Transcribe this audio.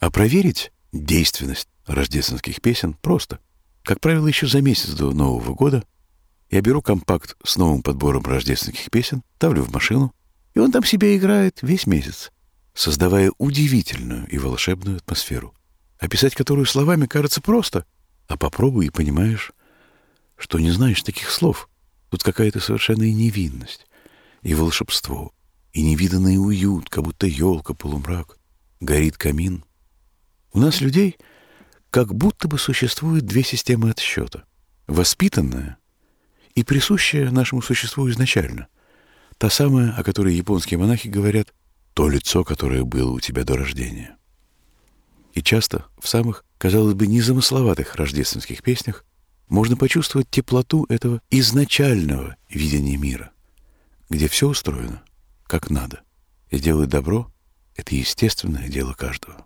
А проверить действенность рождественских песен просто. Как правило, еще за месяц до Нового года я беру компакт с новым подбором рождественских песен, ставлю в машину, и он там себе играет весь месяц, создавая удивительную и волшебную атмосферу, описать которую словами кажется просто, а попробуй и понимаешь, что не знаешь таких слов. Тут какая-то совершенная невинность и волшебство, и невиданный уют, как будто елка, полумрак, горит камин. У нас, людей, как будто бы существует две системы отсчета. Воспитанная и присущая нашему существу изначально. Та самая, о которой японские монахи говорят, то лицо, которое было у тебя до рождения. И часто в самых, казалось бы, незамысловатых рождественских песнях можно почувствовать теплоту этого изначального видения мира, где все устроено как надо, и делать добро — это естественное дело каждого.